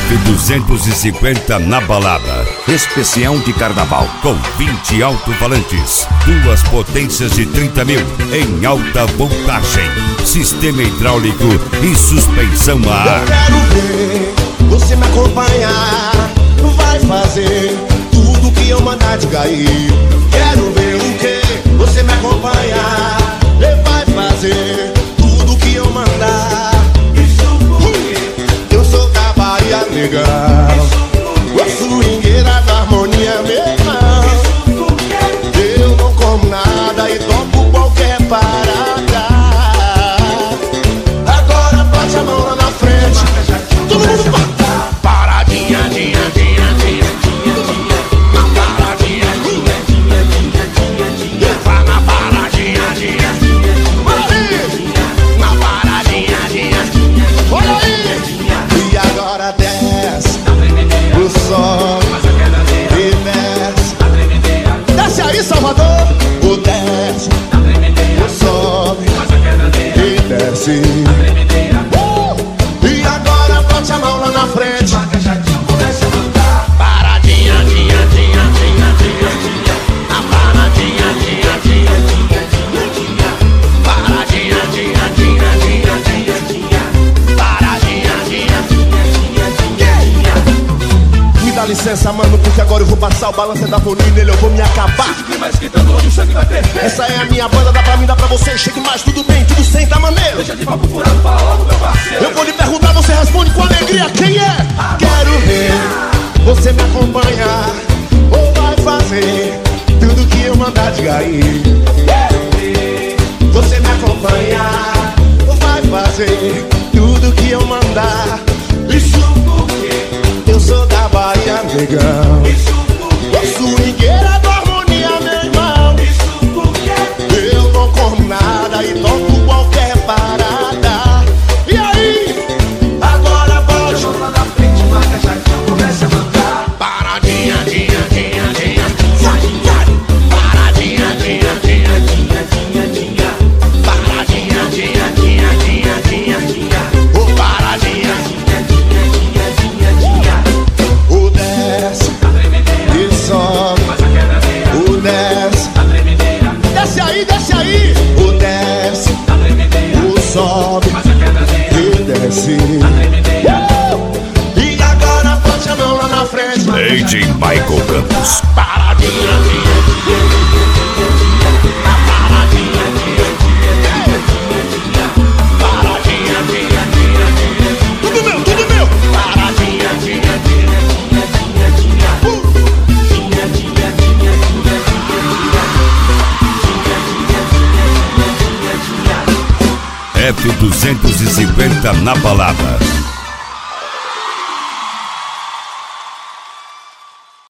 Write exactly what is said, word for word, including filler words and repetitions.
F duzentos e cinquenta na balada. Especial de carnaval com vinte alto-falantes, duas potências de trinta mil em alta voltagem, sistema hidráulico e suspensão a ar. Eu quero ver você me acompanhar, vai fazer tudo que eu mandar de cair. Quero ver o que você me acompanhar, vai fazer tudo que eu mandar. Eu sou da Bahia, legal, a swingueira da harmonia, meu irmão. Eu não como nada e topo qualquer parada. Agora bate a mão lá na frente, todo mundo paradinha, dinha, dinha, dinha, dinha, na paradinha, dinha, dinha, dinha, dinha, dinha, vai na paradinha, dinha, olha aí, na paradinha, dinha, olha aí. E agora desce o sol e desce, desce aí, Salvador. O desce, o sobe e desce. Uh! E agora bote a mão lá na frente, paradinha, dinha, dinha, dinha, dinha, dinha, a paradinha, dinha, dinha, dinha, dinha, dinha, paradinha, dinha, dinha, dinha, dinha, dinha, paradinha, dinha, dinha, dinha, dinha. Me dá licença, mano, porque agora eu vou passar o balanço da folia e nele eu vou me acabar. Essa é a minha banda, dá pra mim, dá pra você. Chegue mais, tudo bem, tudo sem tá maneiro. Deixa de papo furado, fala logo, meu parceiro. Eu vou lhe perguntar, você responde com alegria. Quem é? Quero ver você me acompanhar, ou vai fazer tudo que eu mandar de cair. Quero ver você me acompanhar, ou vai fazer tudo que eu mandar. Isso porque eu sou da Bahia, negão. Isso porque eu sou swingueira da harmonia, meu irmão. Isso porque eu não como nada e toco qualquer parada. E aí? Agora pode lá na frente, marca já que começa a mandar. Paradinha, dinha, dinha, dinha, dinha, paradinha, dinha, dinha, dinha, dinha, dinha, paradinha, dinha, dinha, dinha, dinha, dinha, o paradinha, dinha, dinha, dinha, dinha, dinha, o desce e sobe, o desce, desce aí, desce aí, o desce, o sobe e desce. Uh! E agora bote a mão lá na frente, D J Michael Campos. paradinha, dinha, dinha, dinha, a paradinha, dinha, dinha, dinha, dinha, paradinha, dinha, dinha, dinha, tudo meu, tudo meu, paradinha, dinha, dinha, dinha, dinha, dinha, uh! Dinha, dinha, dinha, dinha, dinha, dinha, dinha, dinha, dinha, dinha, dinha. F duzentos e cinquenta na balada.